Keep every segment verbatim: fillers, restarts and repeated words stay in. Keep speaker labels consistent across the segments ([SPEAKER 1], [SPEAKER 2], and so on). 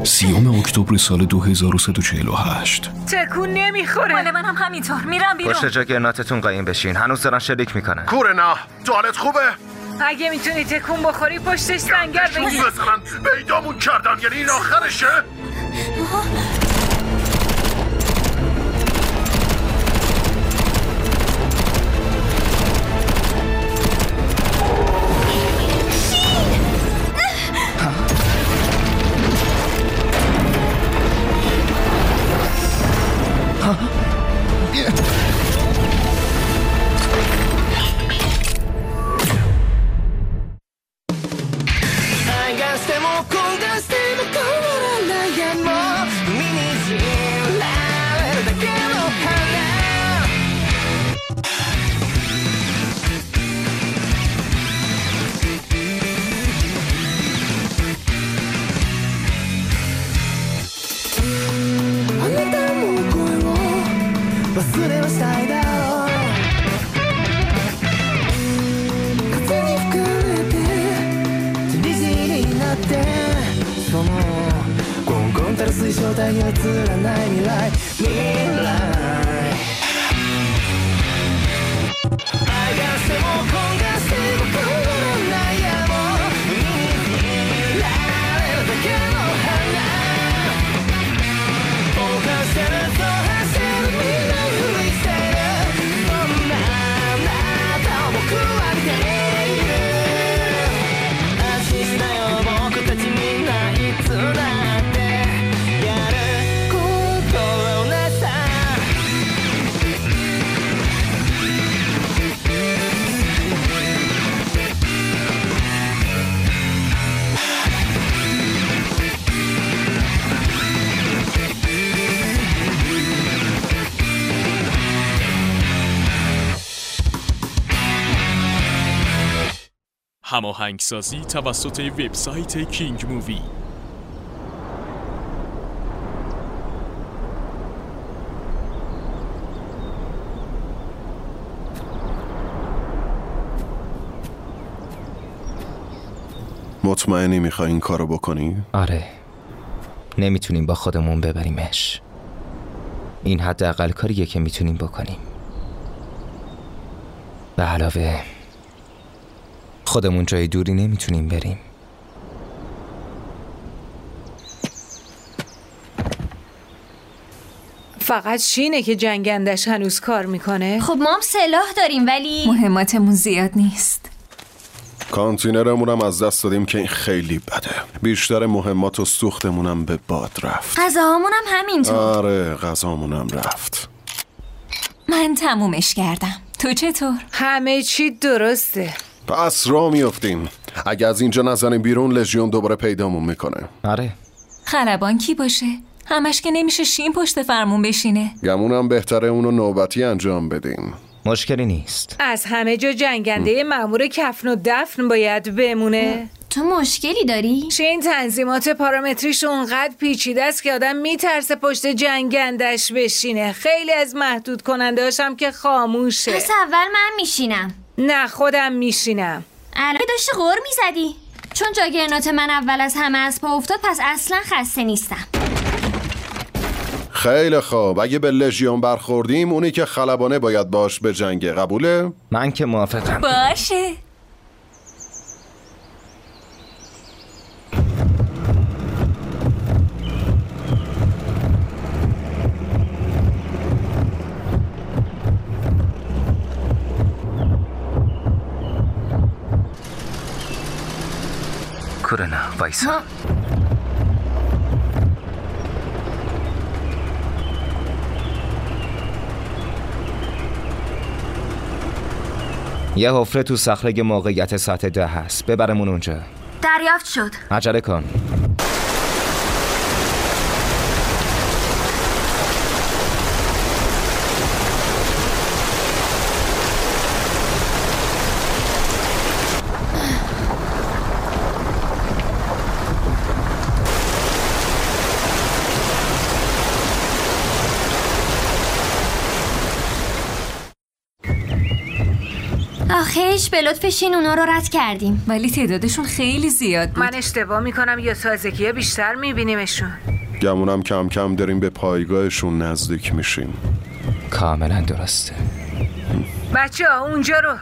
[SPEAKER 1] سیوم اکتبر سال دو هزار و سیصد و چهل و هشت.
[SPEAKER 2] تکون نمیخوره.
[SPEAKER 3] مال من هم همینطور. میرم بیرون.
[SPEAKER 4] پشت جاگرناتتون قایم بشین. هنوز دارن شلیک میکنن.
[SPEAKER 5] کورنا حالت خوبه؟
[SPEAKER 2] اگه میتونی تکون بخوری پشتش سنگر بگیر.
[SPEAKER 5] بزنن پیدامون کردن، یعنی این آخرشه؟
[SPEAKER 6] هماهنگسازی توسط وبسایت کینگ مووی.
[SPEAKER 5] مطمئنی میخوای این کارو بکنی؟
[SPEAKER 4] آره، نمیتونیم با خودمون ببریمش. این حداقل کاریه که میتونیم بکنیم. به علاوه خودمون جای دوری نمیتونیم بریم.
[SPEAKER 2] فقط شینه که جنگندش هنوز کار میکنه.
[SPEAKER 7] خب ما هم سلاح داریم ولی
[SPEAKER 3] مهماتمون زیاد نیست.
[SPEAKER 5] کانتینرمونم از دست دادیم که این خیلی بده. بیشتر مهمات و سوختمونم به باد رفت.
[SPEAKER 7] غذاهامونم همینطور.
[SPEAKER 5] آره غذامونم رفت.
[SPEAKER 3] من تمومش کردم. تو چطور؟
[SPEAKER 2] همه چی درسته.
[SPEAKER 5] پس راه میافتیم. اگه از اینجا نزنیم بیرون لژیون دوباره پیدامون میکنه.
[SPEAKER 4] آره.
[SPEAKER 3] خلبان کی باشه؟ همش که نمیشه شین پشت فرمون بشینه.
[SPEAKER 5] گمونم بهتره اونو نوبتی انجام بدیم.
[SPEAKER 4] مشکلی نیست.
[SPEAKER 2] از همه جا جنگنده مأمور کفن و دفن باید بمونه.
[SPEAKER 7] تو مشکلی داری؟
[SPEAKER 2] شین تنظیمات پارامتریش اونقدر پیچیده است که آدم میترسه پشت جنگندش بشینه. خیلی از محدود کننده هاشم که خاموشه.
[SPEAKER 7] پس اول من میشینم.
[SPEAKER 2] نه خودم میشینم.
[SPEAKER 7] الان داشتی غر میزدی. چون جاگرنات من اول از همه از پا افتاد پس اصلا خسته نیستم.
[SPEAKER 5] خیلی خوب، اگه به لژیون برخوردیم اونی که خلبانه باید باش به جنگ. قبوله؟
[SPEAKER 4] من که موافقم.
[SPEAKER 3] باشه.
[SPEAKER 4] کورنا وایسا. یه حفره تو صخره موقعیت سطح ده هست. ببرمون اونجا.
[SPEAKER 7] دریافت شد.
[SPEAKER 4] عجله کن.
[SPEAKER 7] آخیش به لطف شین اونا رو رد کردیم،
[SPEAKER 3] ولی تعدادشون خیلی زیاد بود.
[SPEAKER 2] من اشتباه میکنم یا تازگی بیشتر میبینیمشون؟
[SPEAKER 5] گمونم کم کم داریم به پایگاهشون نزدیک میشیم.
[SPEAKER 4] کاملا درسته.
[SPEAKER 2] بچه ها اونجا رو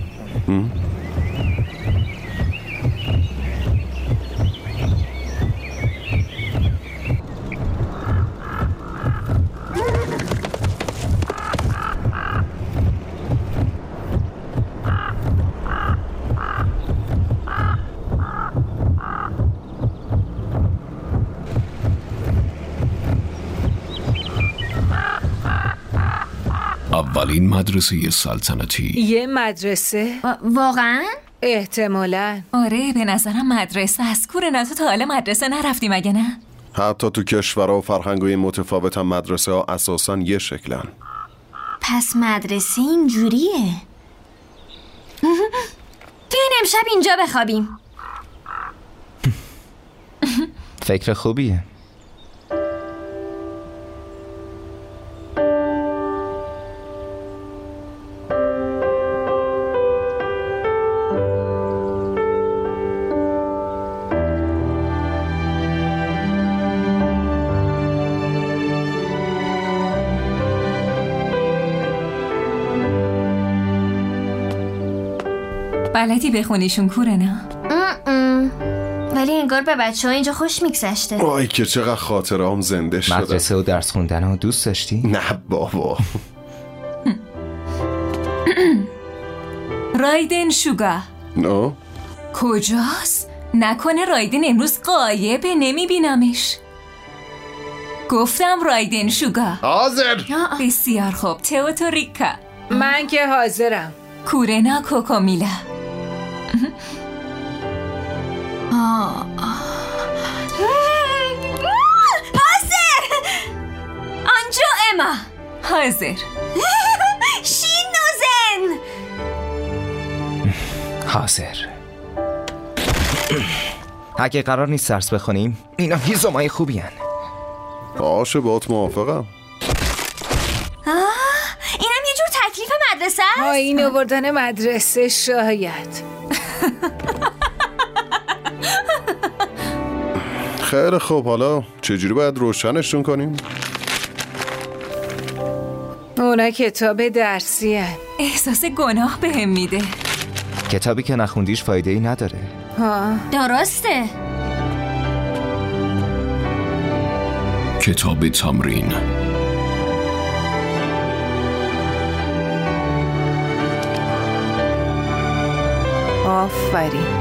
[SPEAKER 1] اولین مدرسه سلطنتی.
[SPEAKER 2] یه مدرسه؟
[SPEAKER 7] واقعا؟
[SPEAKER 2] احتمالاً.
[SPEAKER 3] آره به نظرم مدرسه از کورنا تو تا حالا مدرسه نرفتی مگه نه؟
[SPEAKER 5] حتی تو کشورها و فرهنگای متفاوت هم مدرسه ها اساساً یه شکلن.
[SPEAKER 7] پس مدرسه اینجوریه. بیاین امشب اینجا بخوابیم.
[SPEAKER 4] فکر خوبیه.
[SPEAKER 3] بلدی بخونیشون کورنا؟
[SPEAKER 7] ولی انگار به بچه ها اینجا خوش میگذشته.
[SPEAKER 5] وای که چقدر خاطره هم زنده شده.
[SPEAKER 4] مدرسه و درس خوندن رو دوست داشتی؟
[SPEAKER 5] نه بابا.
[SPEAKER 3] رایدن شوگا
[SPEAKER 5] نه؟
[SPEAKER 3] کجاست؟ نکنه رایدن امروز غایبه نمیبینمش. گفتم رایدن شوگا.
[SPEAKER 5] حاضر.
[SPEAKER 3] بسیار خوب. تئوتوریکا.
[SPEAKER 2] من که حاضرم.
[SPEAKER 3] کورنا کوکومیلا.
[SPEAKER 7] حاضر. آنجا اما
[SPEAKER 3] حاضر.
[SPEAKER 7] شین نوزن
[SPEAKER 4] حاضر. اگه قرار نیست درس بخونیم اینا هیزمای خوبی هن.
[SPEAKER 5] باشه باهات موافقم.
[SPEAKER 7] اینم یه جور تکلیف مدرسه است؟
[SPEAKER 2] آیین آوردن مدرسه شاید.
[SPEAKER 5] خیلی خوب، حالا چجوری باید روشنشون کنیم؟
[SPEAKER 2] اونا کتاب درسی هن.
[SPEAKER 3] احساس گناه بهم میده.
[SPEAKER 4] کتابی که نخوندیش فایده ای نداره.
[SPEAKER 2] ها.
[SPEAKER 7] درسته.
[SPEAKER 1] کتاب تمرین.
[SPEAKER 2] آفرین.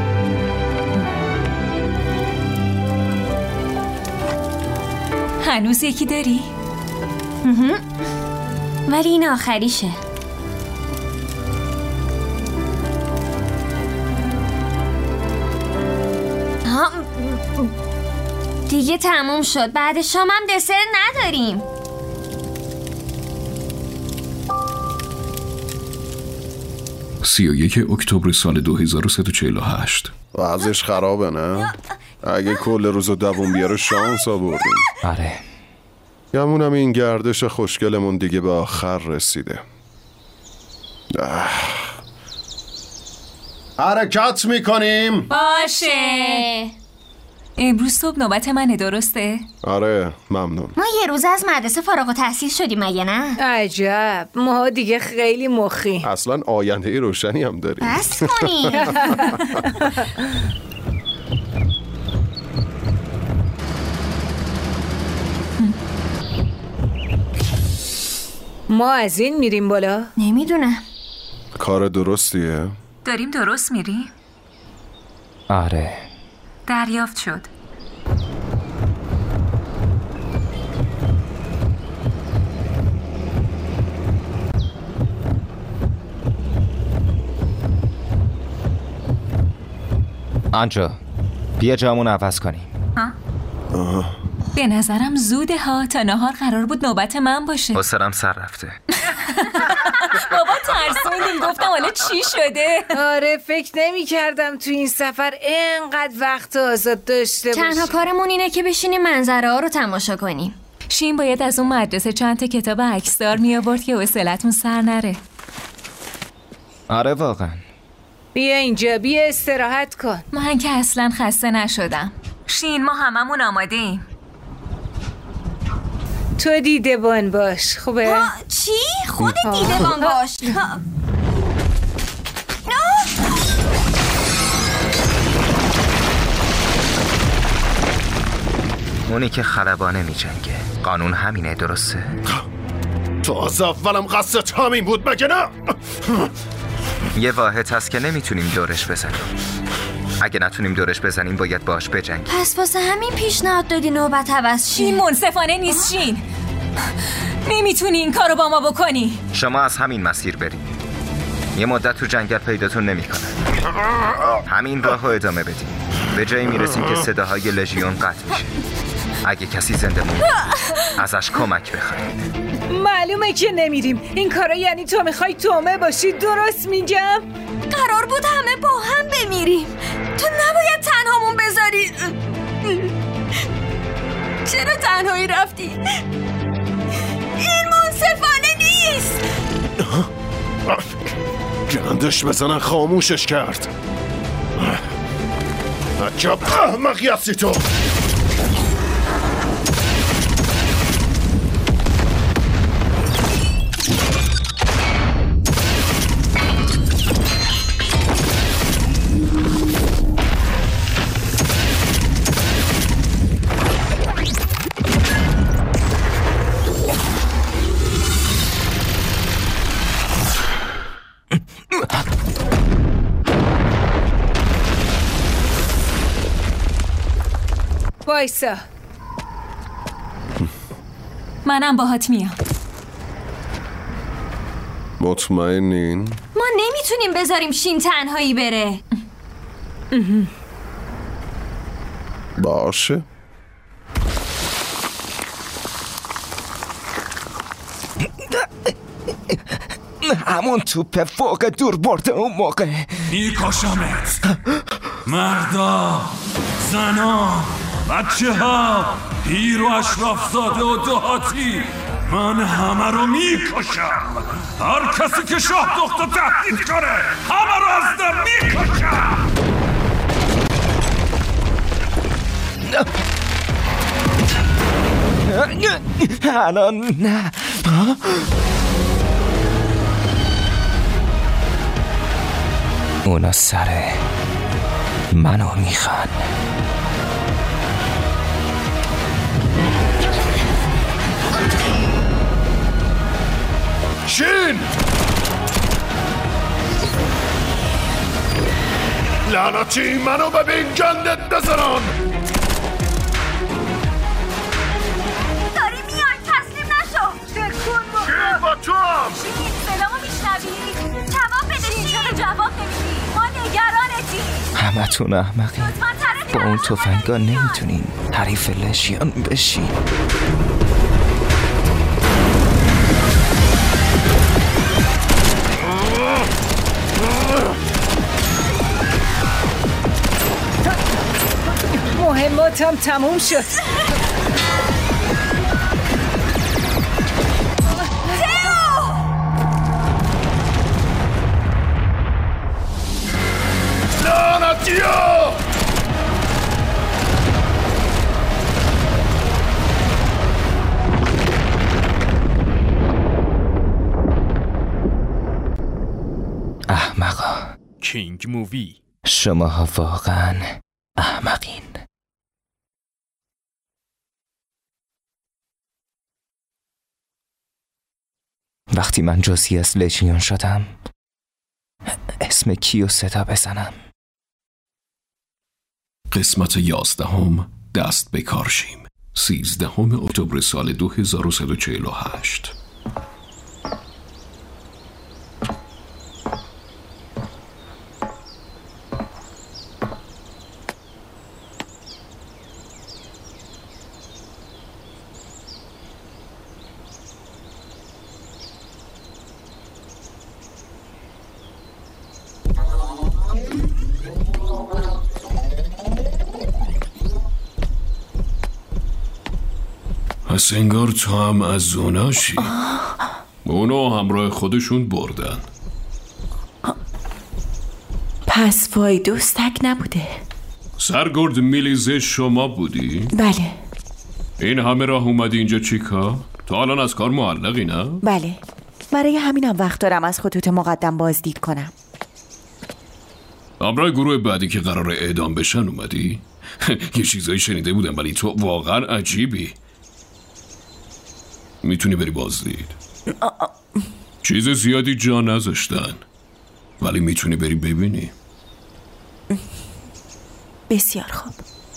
[SPEAKER 3] هنوز یکی داری؟
[SPEAKER 7] ولی این آخریشه. دیگه تموم شد. بعد شام هم دسر نداریم.
[SPEAKER 1] سی و یک اکتبر سال دو هزار و سیصد و چهل و هشت.
[SPEAKER 5] وضعش خرابه نه؟ اگه کل روزو دووم بیاره شانس آوردیم.
[SPEAKER 4] آره.
[SPEAKER 5] گمونم این گردش خوشگلمون دیگه به آخر رسیده. اه. حرکت میکنیم.
[SPEAKER 3] باشه. امروز صبح نوبت منه درسته؟
[SPEAKER 5] آره ممنون.
[SPEAKER 7] ما یه روز از مدرسه فارغ التحصیل شدیم مگه نه؟
[SPEAKER 2] عجب، ما دیگه خیلی مخی.
[SPEAKER 5] اصلا آینده روشنی هم داریم.
[SPEAKER 7] بس کنیم.
[SPEAKER 2] ما از این میریم بالا؟
[SPEAKER 7] نمیدونم.
[SPEAKER 5] کار درستیه؟
[SPEAKER 3] داریم درست میریم؟
[SPEAKER 4] آره.
[SPEAKER 3] دریافت شد.
[SPEAKER 4] آنجا بیا جامون عوض کنیم.
[SPEAKER 3] ها؟ به نظرم زوده ها، تا نهار قرار بود نوبت من باشه.
[SPEAKER 4] حسرم سر رفته.
[SPEAKER 3] بابا ترسوندیم، گفتم حالا چی شده؟
[SPEAKER 2] آره فکر نمی کردم تو این سفر اینقدر وقت آزاد داشته باشیم.
[SPEAKER 7] تنها کارمون اینه که بشینیم منظره ها رو تماشا کنیم.
[SPEAKER 3] شین باید از اون مدرسه چند تا کتاب عکسدار می آورد که حوصلتون سر نره.
[SPEAKER 4] آره واقعا
[SPEAKER 2] بیا اینجا، بیا استراحت کن.
[SPEAKER 3] من که اصلا خسته نشدم. شین، ما هممون آماده ایم.
[SPEAKER 2] تو دیدبان باش. خوبه؟
[SPEAKER 7] چی؟ خود دیدبان باش.
[SPEAKER 4] اونی که خلبانه می جنگه. قانون همینه، درسته؟
[SPEAKER 5] تو از اولم قصدت همین بود مگه نه؟
[SPEAKER 4] یه واحد هست که نمیتونیم دورش بزنیم. اگه نتونیم دورش بزنیم باید باش بجنگیم.
[SPEAKER 7] پس واسه همین پیشنهاد دادی نوبت عوض شه.
[SPEAKER 3] این منصفانه نیست شین. نمیتونی این کارو با ما بکنی.
[SPEAKER 4] شما از همین مسیر برید. یه مدت تو جنگل پیداتون نمیکنه. همین راهو ادامه بدیم. به جایی میرسیم که صداهای لژیون قطع میشه. اگه کسی زنده مونده ازش کمک بخواید.
[SPEAKER 2] معلومه که نمیریم. این کارا یعنی تو میخوای تومه باشی، درست میگم؟
[SPEAKER 7] قرار بود همه با هم بمیریم. تو نباید تنهامون بذاری. چرا تنهایی رفتی؟ این منصفانه نیست.
[SPEAKER 5] گندش بزنن خاموشش کرد. عجب احمقی هستی تو.
[SPEAKER 2] وایسا.
[SPEAKER 3] منم باهات میام.
[SPEAKER 5] مطمئنین؟
[SPEAKER 7] ما نمیتونیم بذاریم شین تنهایی بره.
[SPEAKER 5] باشه.
[SPEAKER 4] همون توپ فوق دور برده اون موقع.
[SPEAKER 8] میکشمت. مردا، زنا، بچه ها، پیر و اشرافزاده و دهاتی، من همه رو میکشم. هر کسی که شاه دختر تهدید کنه همه رو از دم میکشم.
[SPEAKER 4] الان نه. اونا سر منو میخوان.
[SPEAKER 5] شین! لعنتی منو ببین گندت بزنن.
[SPEAKER 7] داری میای، تسلیم نشو.
[SPEAKER 2] تکون بخور.
[SPEAKER 5] شین با تو هم.
[SPEAKER 7] شین، سلامو میشنوی؟ جواب بده. شین چرا جواب نمیدی؟ ما نگرانتیم.
[SPEAKER 4] همه تون احمقین. با اون تفنگا نمیتونین حریف لژیون بشین.
[SPEAKER 2] مهماتم تموم شد.
[SPEAKER 5] لعنتیا!
[SPEAKER 4] احمقا.
[SPEAKER 6] کینگ مووی.
[SPEAKER 4] شماها واقعا احمقین. وقتی من جزئی از لژیون شدم اسم کیو صدا بزنم؟
[SPEAKER 1] قسمت یازدهم، دست به کار شیم. سیزدهم اکتبر سال دو هزار و صد و چهل و هشت. پس انگار تو هم از اوناشی. اونو همراه خودشون بردن.
[SPEAKER 9] پس فایدوس تک نبوده.
[SPEAKER 1] سرگرد میلیزه شما بودی؟
[SPEAKER 9] بله.
[SPEAKER 1] این همه راه اومدی اینجا چیکار؟ تا الان از کار معلقی نه؟
[SPEAKER 9] بله، برای همینم وقت دارم از خطوط مقدم بازدید کنم.
[SPEAKER 1] همراه گروه بعدی که قرار اعدام بشن اومدی؟ یه چیزایی شنیده بودم ولی تو واقعا عجیبی. میتونی بری بازدید؟ چیز زیادی جا نذاشتن ولی میتونی بری ببینی.
[SPEAKER 9] بسیار خوب.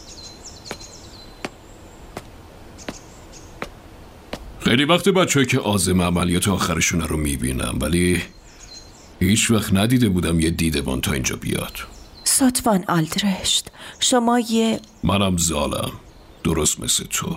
[SPEAKER 1] خیلی وقت بچه‌ای که عازم عملیات آخرشون رو میبینم ولی هیچ وقت ندیده بودم یه دیدبان تا اینجا بیاد.
[SPEAKER 9] ستوان آلدرشت، شما یه...
[SPEAKER 1] منم زالم، درست مثل تو.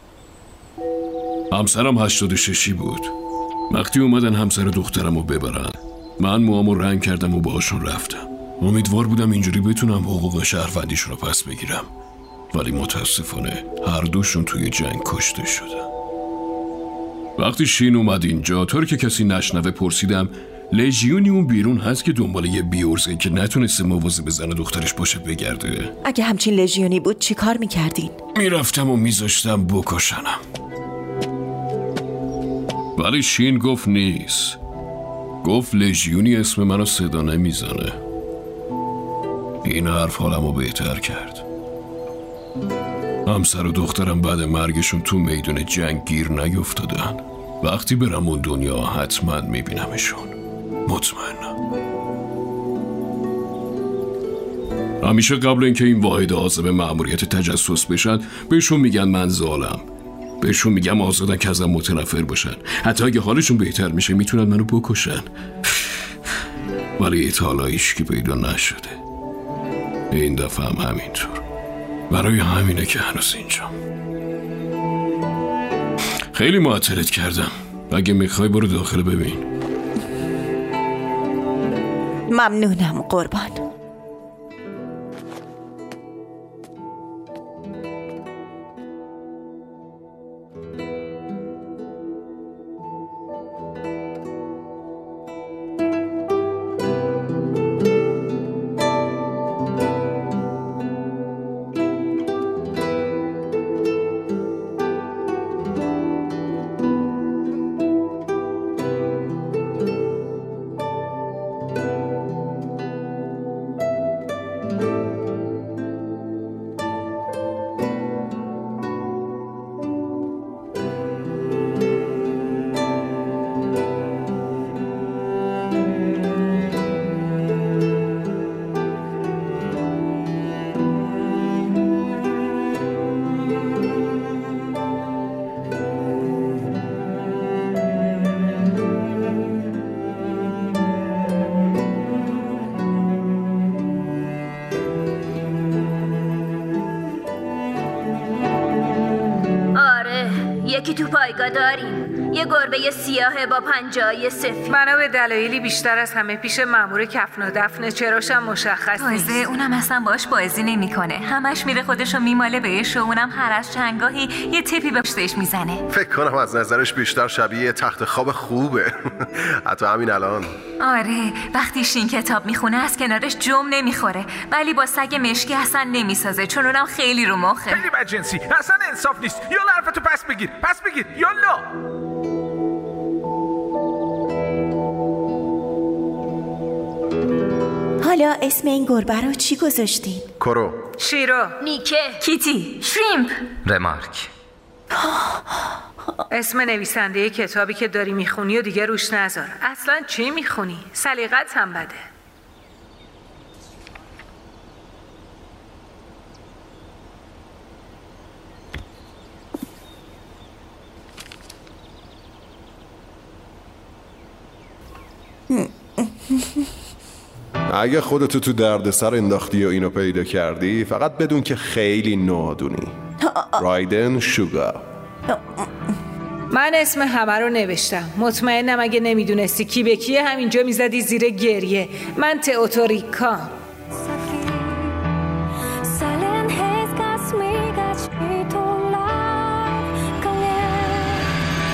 [SPEAKER 1] همسرم هشتاد و ششی بود. وقتی اومدن همسر دخترم رو ببرن من موامو رنگ کردم و باهاشون رفتم. امیدوار بودم اینجوری بتونم حقوق شهروندیشون رو پس بگیرم ولی متاسفانه هر دوشون توی جنگ کشته شدن. وقتی شین اومد اینجا طور که کسی نشنوه پرسیدم لژیونی اون بیرون هست که دنبال یه بیورزه که نتونسته مواظب زن دخترش باشه بگرده.
[SPEAKER 9] اگه همچین لژیونی بود چی کار میکردین؟
[SPEAKER 1] میرفتم و میذاشتم بکشنم ولی شین گفت نیست. گفت لژیونی اسم منو صدا نمیزنه. این حرف حالمو بهتر کرد. همسر و دخترم بعد مرگشون تو میدون جنگ گیر نیفتادن. وقتی برم اون دنیا حتما میبینمشون، مطمئنم. همیشه قبل اینکه این واحد عازم مأموریت تجسس بشن بهشون میگن من زالم. بهشون میگم آزادن که ازم متنفر باشن. حتی اگه حالشون بهتر میشه میتونن منو بکشن. ولی تا حالا هیچکی پیدا نشده. این دفعه هم همینطور. برای همینه که هنوز اینجام. خیلی معطلت کردم. اگه میخوای برو داخل ببین.
[SPEAKER 9] ممنونم قربان.
[SPEAKER 10] یکی تو پایگاه داریم، یه گربه سیاه با پنجه‌های سفید.
[SPEAKER 2] منو به دلایلی بیشتر از همه پیش مأمور کفن و دفن چراشم مشخص نیست.
[SPEAKER 3] تازه اونم اصلا باش بازی نمی‌کنه. همش میره خودشو میماله بهش و اونم هر از چنگاهی یه تپی به پشتش میزنه.
[SPEAKER 5] فکر کنم از نظرش بیشتر شبیه تخت خواب خوبه. حتی همین الان.
[SPEAKER 3] آره، وقتی شین کتاب میخونه از کنارش جم نمیخوره، ولی با سگ مشکی اصلا نمیسازه چون اونم خیلی رو مخه.
[SPEAKER 11] خیلی بدجنسی، اصلا انصاف نیست. یالا حرفتو پس بگیر، پس بگیر، یالا.
[SPEAKER 9] حالا اسم این گربه رو چی گذاشتین؟
[SPEAKER 5] کرو،
[SPEAKER 2] شیرو،
[SPEAKER 10] نیکه،
[SPEAKER 3] کیتی،
[SPEAKER 10] شریمپ،
[SPEAKER 4] رمارک.
[SPEAKER 2] اسم نویسنده کتابی که داری میخونی و دیگه روش نذار. اصلا چی میخونی؟ سلیقت هم بده.
[SPEAKER 5] اگه خودتو تو دردسر انداختی و اینو پیدا کردی فقط بدون که خیلی نادونی. رایدن شوگا.
[SPEAKER 2] من اسم همه رو نوشتم. مطمئنم اگه نمیدونستی کی به کیه همینجا میزدی زیر گریه. من تئوتوریکا.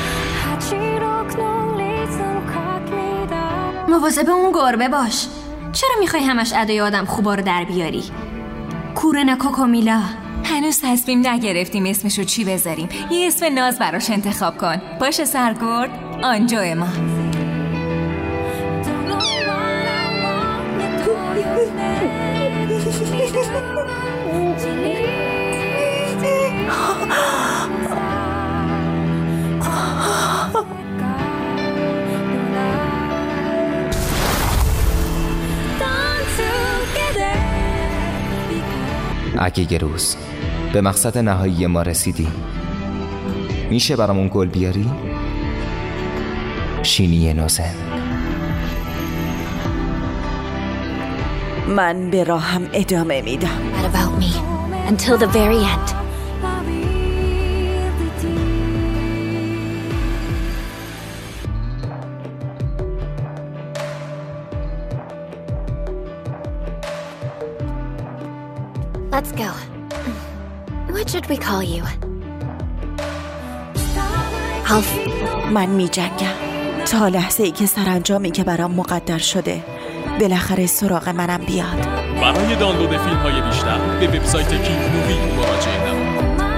[SPEAKER 7] مواظب اون گربه باش. چرا میخوای همش ادای آدم خوبا رو در بیاری؟ کورنا کوکومیلا.
[SPEAKER 3] هنوز تصمیم نگرفتیم اسمشو چی بذاریم. یه اسم ناز براش انتخاب کن. باشه سرگرد، آنجا ما.
[SPEAKER 4] اگه یه روز به مقصد نهایی ما رسیدیم، میشه برامون گل بیاری؟ شینی نوزن.
[SPEAKER 9] من به راهم ادامه میدم.
[SPEAKER 10] What about me? Until the very end. Let's go. What should we call you? Alf.
[SPEAKER 9] من می جنگم تا لحظه ای که سرانجامی که برام مقدر شده بالاخره سراغ منم بیاد.
[SPEAKER 6] برای دانلود فیلم های بیشتر به وبسایت کینگ مووی مراجعه نمایید.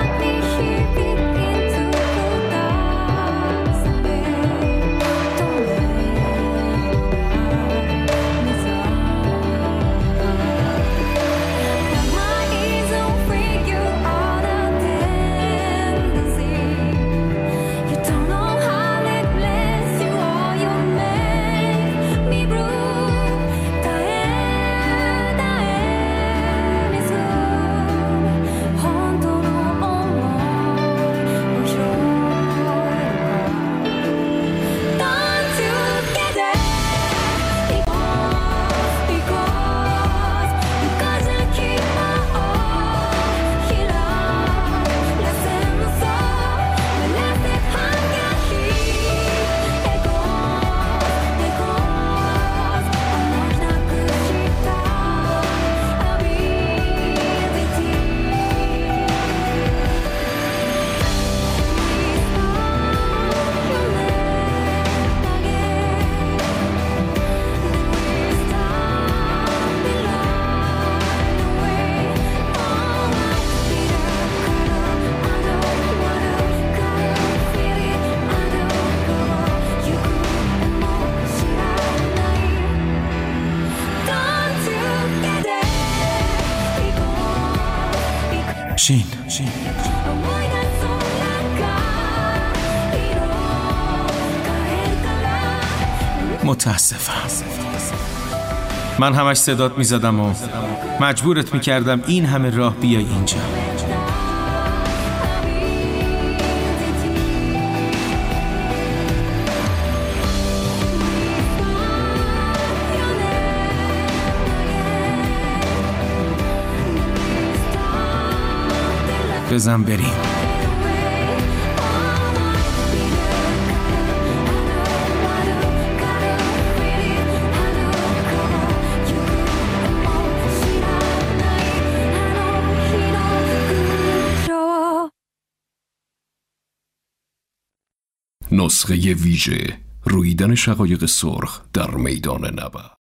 [SPEAKER 8] شین شین متاسفم. من همش صدات میزدم و مجبورت میکردم این همه راه بیای اینجا. بزن بریم.
[SPEAKER 1] نسخه ویژه رویدن شقایق سرخ در میدان نبرد.